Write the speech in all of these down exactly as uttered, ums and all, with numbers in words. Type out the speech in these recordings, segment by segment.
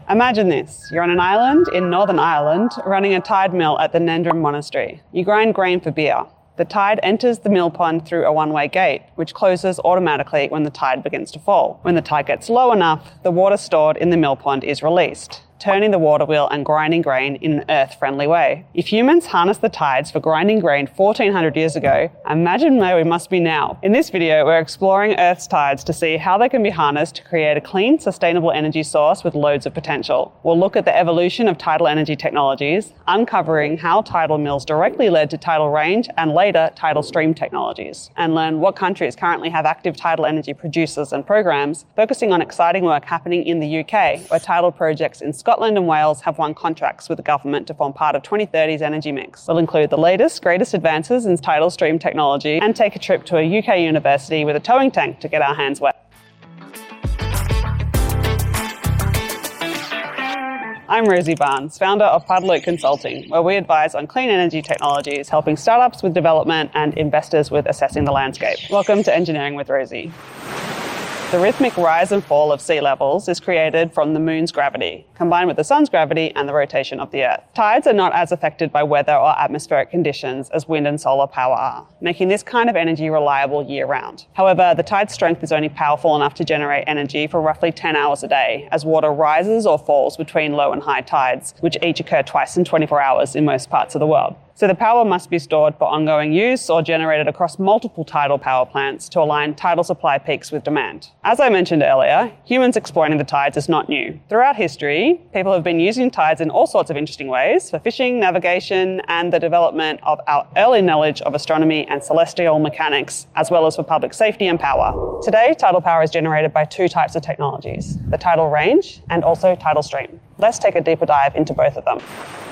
Imagine this. You're on an island in Northern Ireland running a tide mill at the Nendrum Monastery. You grind grain for beer. The tide enters the mill pond through a one-way gate, which closes automatically when the tide begins to fall. When the tide gets low enough, the water stored in the mill pond is released, turning the water wheel and grinding grain in an earth-friendly way. If humans harnessed the tides for grinding grain fourteen hundred years ago, imagine where we must be now. In this video, we're exploring Earth's tides to see how they can be harnessed to create a clean, sustainable energy source with loads of potential. We'll look at the evolution of tidal energy technologies, uncovering how tidal mills directly led to tidal range and later tidal stream technologies, and learn what countries currently have active tidal energy producers and programs, focusing on exciting work happening in the U K, where tidal projects in Scotland and Wales have won contracts with the government to form part of twenty thirty's energy mix. We'll include the latest, greatest advances in tidal stream technology and take a trip to a U K university with a towing tank to get our hands wet. I'm Rosie Barnes, founder of Tidal Consulting, where we advise on clean energy technologies, helping startups with development and investors with assessing the landscape. Welcome to Engineering with Rosie. The rhythmic rise and fall of sea levels is created from the moon's gravity, combined with the sun's gravity and the rotation of the Earth. Tides are not as affected by weather or atmospheric conditions as wind and solar power are, making this kind of energy reliable year-round. However, the tide's strength is only powerful enough to generate energy for roughly ten hours a day, as water rises or falls between low and high tides, which each occur twice in twenty-four hours in most parts of the world. So the power must be stored for ongoing use or generated across multiple tidal power plants to align tidal supply peaks with demand. As I mentioned earlier, humans exploiting the tides is not new. Throughout history, people have been using tides in all sorts of interesting ways for fishing, navigation, and the development of our early knowledge of astronomy and celestial mechanics, as well as for public safety and power. Today, tidal power is generated by two types of technologies, the tidal range and also tidal stream. Let's take a deeper dive into both of them.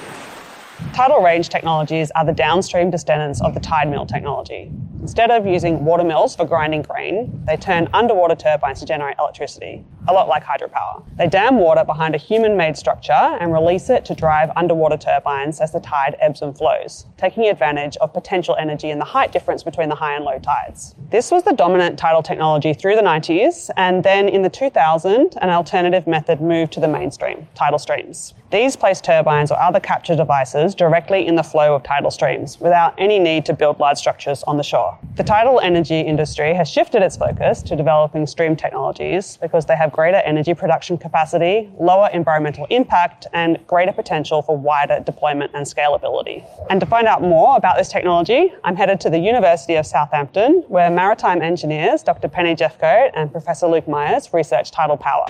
Tidal range technologies are the downstream descendants of the tide mill technology. Instead of using water mills for grinding grain, they turn underwater turbines to generate electricity, a lot like hydropower. They dam water behind a human-made structure and release it to drive underwater turbines as the tide ebbs and flows, taking advantage of potential energy and the height difference between the high and low tides. This was the dominant tidal technology through the nineties, and then in the two thousands, an alternative method moved to the mainstream, tidal streams. These place turbines or other capture devices directly in the flow of tidal streams without any need to build large structures on the shore. The tidal energy industry has shifted its focus to developing stream technologies because they have greater energy production capacity, lower environmental impact, and greater potential for wider deployment and scalability. And to find out more about this technology, I'm headed to the University of Southampton, where maritime engineers Doctor Penny Jeffcoat and Professor Luke Myers research tidal power.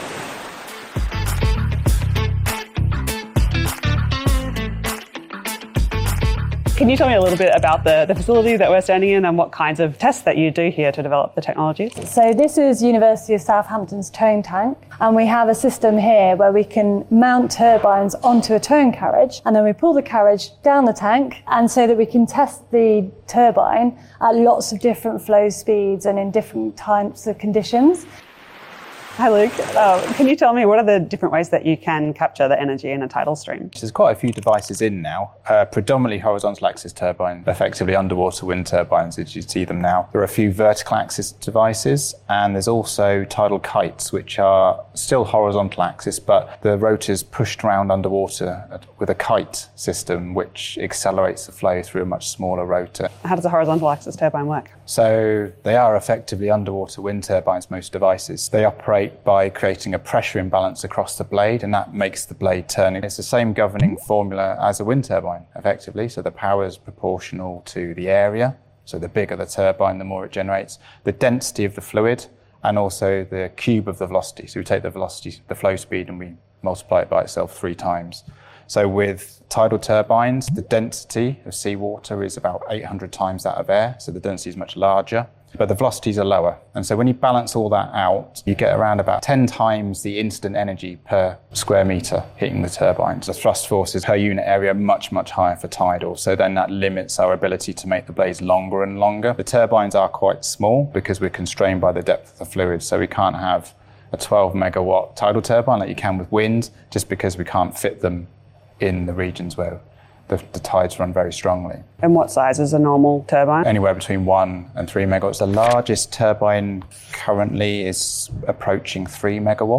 Can you tell me a little bit about the, the facility that we're standing in and what kinds of tests that you do here to develop the technology? So this is University of Southampton's towing tank, and we have a system here where we can mount turbines onto a towing carriage, and then we pull the carriage down the tank, and so that we can test the turbine at lots of different flow speeds and in different types of conditions. Hi Luke, uh, can you tell me what are the different ways that you can capture the energy in a tidal stream? There's quite a few devices in now, uh, predominantly horizontal axis turbine, effectively underwater wind turbines as you see them now. There are a few vertical axis devices, and there's also tidal kites, which are still horizontal axis, but the rotor's pushed around underwater with a kite system, which accelerates the flow through a much smaller rotor. How does a horizontal axis turbine work? So they are effectively underwater wind turbines, most devices. They operate by creating a pressure imbalance across the blade, and that makes the blade turn. It's the same governing formula as a wind turbine, effectively. So the power is proportional to the area. So the bigger the turbine, the more it generates. The density of the fluid, and also the cube of the velocity. So we take the velocity, the flow speed, and we multiply it by itself three times. So with tidal turbines, the density of seawater is about eight hundred times that of air. So the density is much larger, but the velocities are lower. And so when you balance all that out, you get around about ten times the instant energy per square meter hitting the turbines. The thrust forces per unit area are much, much higher for tidal. So then that limits our ability to make the blades longer and longer. The turbines are quite small because we're constrained by the depth of the fluid. So we can't have a twelve megawatt tidal turbine like you can with wind, just because we can't fit them in the regions where the, the tides run very strongly. And what size is a normal turbine? Anywhere between one and three megawatts. The largest turbine currently is approaching three megawatts.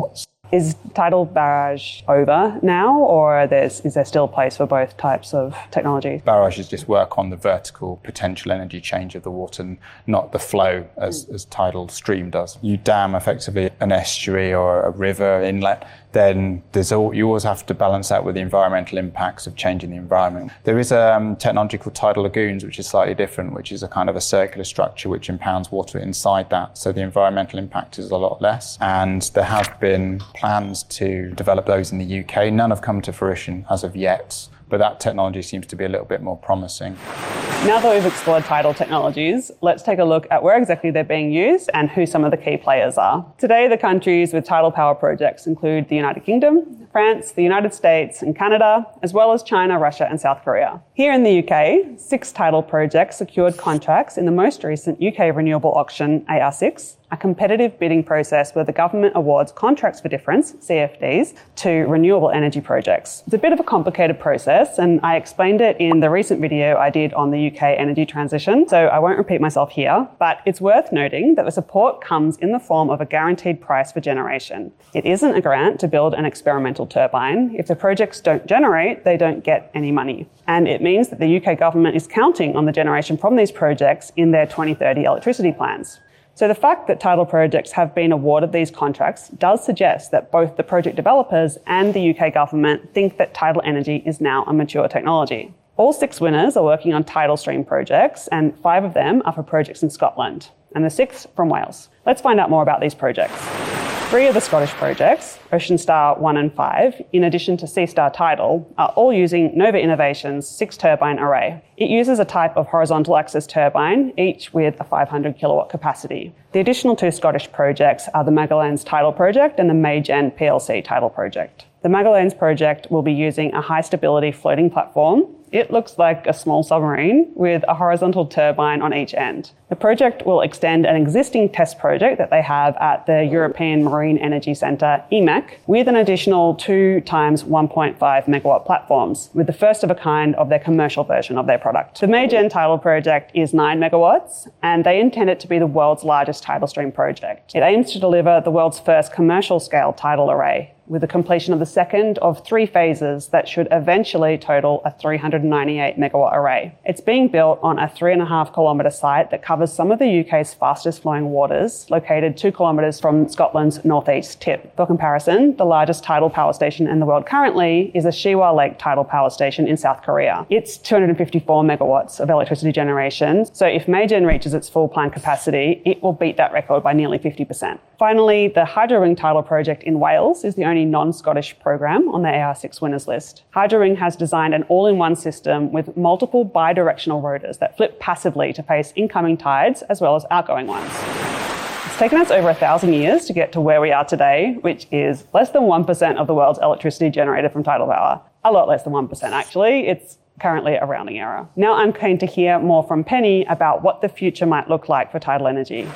Is tidal barrage over now, or there's, is there still a place for both types of technology? Barrages just work on the vertical potential energy change of the water, not the flow as, as tidal stream does. You dam effectively an estuary or a river inlet, then there's all, you always have to balance that with the environmental impacts of changing the environment. There is a um, technology called tidal lagoons, which is slightly different, which is a kind of a circular structure which impounds water inside that. So the environmental impact is a lot less. And there have been plans to develop those in the U K. None have come to fruition as of yet, but that technology seems to be a little bit more promising. Now that we've explored tidal technologies, let's take a look at where exactly they're being used and who some of the key players are. Today, the countries with tidal power projects include the United Kingdom, France, the United States and Canada, as well as China, Russia and South Korea. Here in the U K, six tidal projects secured contracts in the most recent U K renewable auction, A R six, a competitive bidding process where the government awards contracts for difference, C F Ds, to renewable energy projects. It's a bit of a complicated process, and I explained it in the recent video I did on the U K energy transition, so I won't repeat myself here, but it's worth noting that the support comes in the form of a guaranteed price for generation. It isn't a grant to build an experimental turbine. If the projects don't generate, they don't get any money. And it means that the U K government is counting on the generation from these projects in their twenty thirty electricity plans. So the fact that tidal projects have been awarded these contracts does suggest that both the project developers and the U K government think that tidal energy is now a mature technology. All six winners are working on tidal stream projects, and five of them are for projects in Scotland, and the sixth from Wales. Let's find out more about these projects. Three of the Scottish projects, Ocean Star one and five, in addition to Seastar Tidal, are all using Nova Innovations' six-turbine array. It uses a type of horizontal axis turbine, each with a five hundred kilowatt capacity. The additional two Scottish projects are the Magellanes Tidal Project and the Maygen P L C Tidal Project. The Magellanes project will be using a high-stability floating platform. It looks like a small submarine with a horizontal turbine on each end. The project will extend an existing test project that they have at the European Marine Energy Centre, E M E C, with an additional two times one point five megawatt platforms, with the first of a kind of their commercial version of their product. The Maygen Tidal project is nine megawatts, and they intend it to be the world's largest tidal stream project. It aims to deliver the world's first commercial-scale tidal array, with the completion of the second of three phases that should eventually total a three hundred ninety-eight megawatt array. It's being built on a three and a half kilometre site that covers some of the U K's fastest flowing waters, located two kilometres from Scotland's northeast tip. For comparison, the largest tidal power station in the world currently is the Siwa Lake Tidal Power Station in South Korea. It's two hundred fifty-four megawatts of electricity generation, so if Maygen reaches its full planned capacity, it will beat that record by nearly fifty percent. Finally, the Hydroring Tidal project in Wales is the only non-Scottish program on the A R six winners list. Hydroring has designed an all-in-one system with multiple bi-directional rotors that flip passively to face incoming tides as well as outgoing ones. It's taken us over a thousand years to get to where we are today, which is less than one percent of the world's electricity generated from tidal power. A lot less than one percent, actually. It's currently a rounding error. Now I'm keen to hear more from Penny about what the future might look like for tidal energy.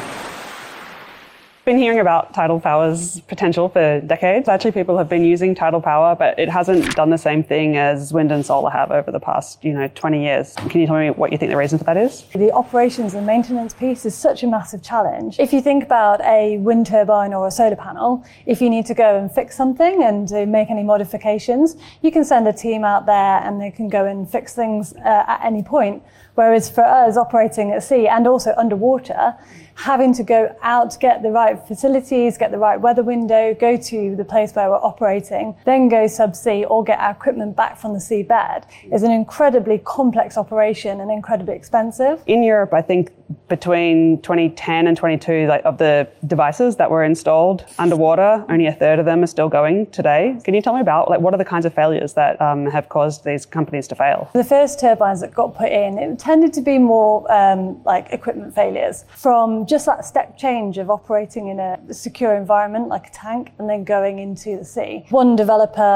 Been hearing about tidal power's potential for decades. Actually, people have been using tidal power, but it hasn't done the same thing as wind and solar have over the past, you know, twenty years. Can you tell me what you think the reason for that is? The operations and maintenance piece is such a massive challenge. If you think about a wind turbine or a solar panel, if you need to go and fix something and uh, make any modifications, you can send a team out there and they can go and fix things uh, at any point. Whereas for us operating at sea and also underwater, having to go out to get the right facilities, get the right weather window, go to the place where we're operating, then go subsea or get our equipment back from the seabed is an incredibly complex operation and incredibly expensive. In Europe, I think between twenty ten and twenty-two, like, of the devices that were installed underwater, only a third of them are still going today. Can you tell me about, like, what are the kinds of failures that um, have caused these companies to fail? The first turbines that got put in, it tended to be more um, like equipment failures from just that step change of operating in a secure environment like a tank and then going into the sea. One developer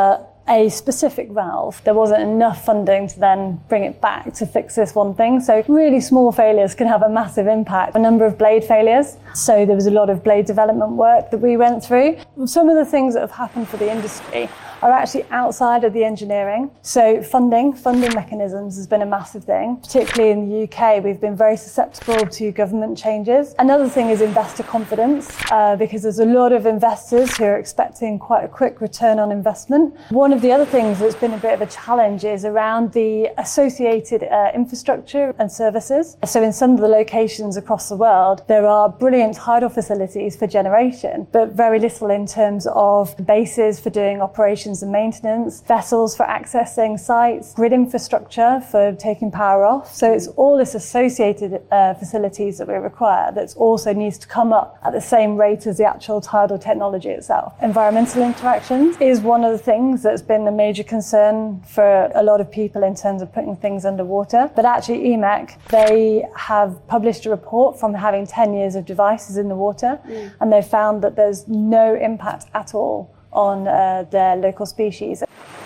a specific valve. There wasn't enough funding to then bring it back to fix this one thing. So really small failures can have a massive impact. A number of blade failures. So there was a lot of blade development work that we went through. Some of the things that have happened for the industry are actually outside of the engineering. So funding, funding mechanisms has been a massive thing. Particularly in the U K, we've been very susceptible to government changes. Another thing is investor confidence, uh, because there's a lot of investors who are expecting quite a quick return on investment. One of the other things that's been a bit of a challenge is around the associated uh, infrastructure and services. So in some of the locations across the world, there are brilliant tidal facilities for generation, but very little in terms of bases for doing operations and maintenance, vessels for accessing sites, grid infrastructure for taking power off. So it's all this associated uh, facilities that we require that also needs to come up at the same rate as the actual tidal technology itself. Environmental interactions is one of the things that's been a major concern for a lot of people in terms of putting things underwater. But actually E M E C, they have published a report from having ten years of devices in the water, mm. and they found that there's no impact at all on uh, their local species.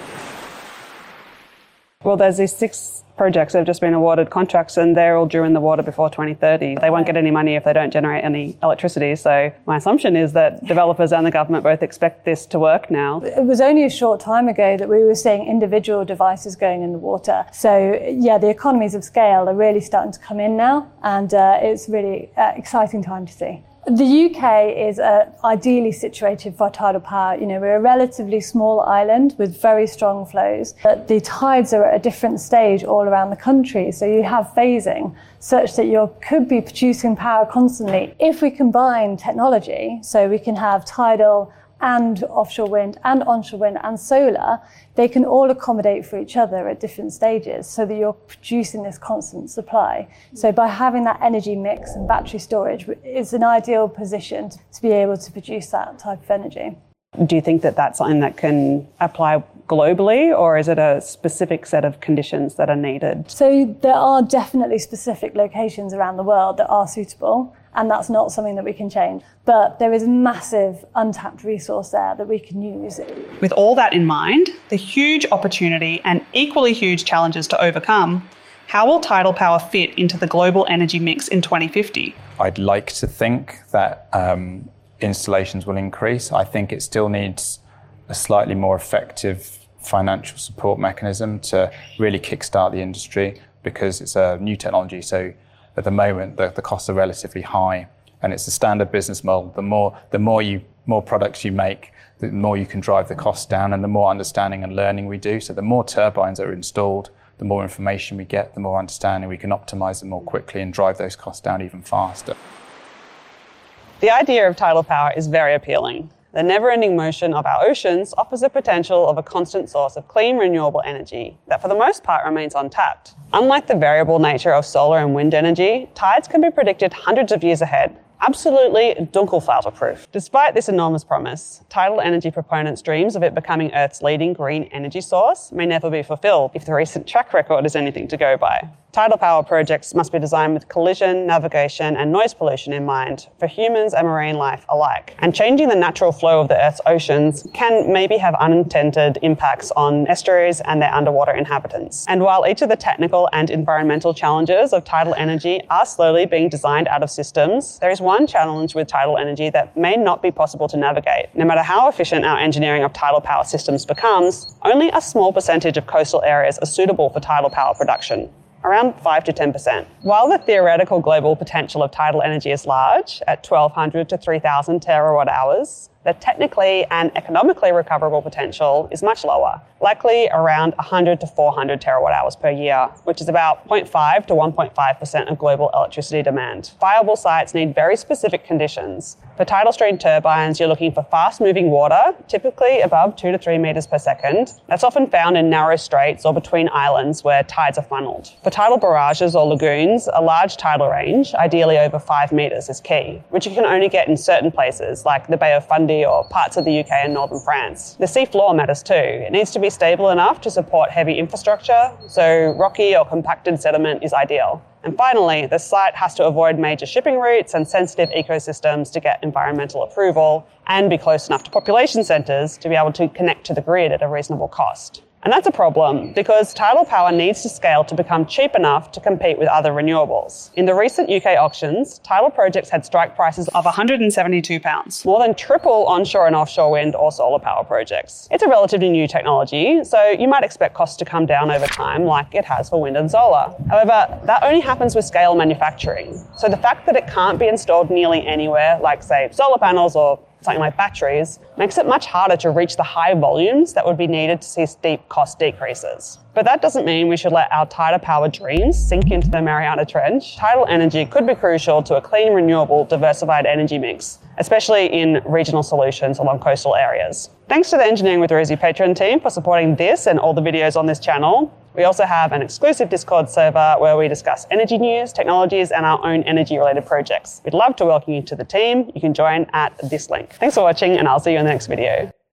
Well, there's these six projects that have just been awarded contracts and they're all due in the water before twenty thirty. They won't get any money if they don't generate any electricity. So my assumption is that developers and the government both expect this to work now. It was only a short time ago that we were seeing individual devices going in the water. So yeah, the economies of scale are really starting to come in now, and uh, it's really uh, exciting time to see. The U K is uh, ideally situated for tidal power. You know, we're a relatively small island with very strong flows, but the tides are at a different stage all around the country. So you have phasing such that you could be producing power constantly. If we combine technology, so we can have tidal and offshore wind and onshore wind and solar, they can all accommodate for each other at different stages so that you're producing this constant supply. So by having that energy mix and battery storage, it's an ideal position to be able to produce that type of energy. Do you think that that's something that can apply globally, or is it a specific set of conditions that are needed? So there are definitely specific locations around the world that are suitable, and that's not something that we can change. But there is massive untapped resource there that we can use. With all that in mind, the huge opportunity and equally huge challenges to overcome, how will tidal power fit into the global energy mix in twenty fifty? I'd like to think that um, installations will increase. I think it still needs a slightly more effective financial support mechanism to really kickstart the industry, because it's a new technology. So at the moment, the, the costs are relatively high, and it's a standard business model. The more, the more you, more products you make, the more you can drive the costs down, and the more understanding and learning we do. So the more turbines that are installed, the more information we get, the more understanding we can optimize them more quickly and drive those costs down even faster. The idea of tidal power is very appealing. The never-ending motion of our oceans offers the potential of a constant source of clean, renewable energy that for the most part remains untapped. Unlike the variable nature of solar and wind energy, tides can be predicted hundreds of years ahead. Absolutely Dunkelflaute-proof. Despite this enormous promise, tidal energy proponents' dreams of it becoming Earth's leading green energy source may never be fulfilled if the recent track record is anything to go by. Tidal power projects must be designed with collision, navigation, and noise pollution in mind for humans and marine life alike. And changing the natural flow of the Earth's oceans can maybe have unintended impacts on estuaries and their underwater inhabitants. And while each of the technical and environmental challenges of tidal energy are slowly being designed out of systems, there is one challenge with tidal energy that may not be possible to navigate. No matter how efficient our engineering of tidal power systems becomes, only a small percentage of coastal areas are suitable for tidal power production. Around five to ten percent. While the theoretical global potential of tidal energy is large, at twelve hundred to three thousand terawatt hours, the technically and economically recoverable potential is much lower, likely around one hundred to four hundred terawatt hours per year, which is about zero point five to one point five percent of global electricity demand. Viable sites need very specific conditions. For tidal stream turbines, you're looking for fast-moving water, typically above two to three meters per second. That's often found in narrow straits or between islands where tides are funneled. For tidal barrages or lagoons, a large tidal range, ideally over five meters, is key, which you can only get in certain places like the Bay of Fundy or parts of the U K and northern France. The seafloor matters too. It needs to be stable enough to support heavy infrastructure, so rocky or compacted sediment is ideal. And finally, the site has to avoid major shipping routes and sensitive ecosystems to get environmental approval and be close enough to population centres to be able to connect to the grid at a reasonable cost. And that's a problem because tidal power needs to scale to become cheap enough to compete with other renewables. In the recent U K auctions, tidal projects had strike prices of one hundred seventy-two pounds, more than triple onshore and offshore wind or solar power projects. It's a relatively new technology, so you might expect costs to come down over time like it has for wind and solar. However, that only happens with scale manufacturing. So the fact that it can't be installed nearly anywhere, like say solar panels or something like batteries, makes it much harder to reach the high volumes that would be needed to see steep cost decreases. But that doesn't mean we should let our tidal power dreams sink into the Mariana Trench. Tidal energy could be crucial to a clean, renewable, diversified energy mix, especially in regional solutions along coastal areas. Thanks to the Engineering with Rosie Patreon team for supporting this and all the videos on this channel. We also have an exclusive Discord server where we discuss energy news, technologies, and our own energy-related projects. We'd love to welcome you to the team. You can join at this link. Thanks for watching, and I'll see you in the next video.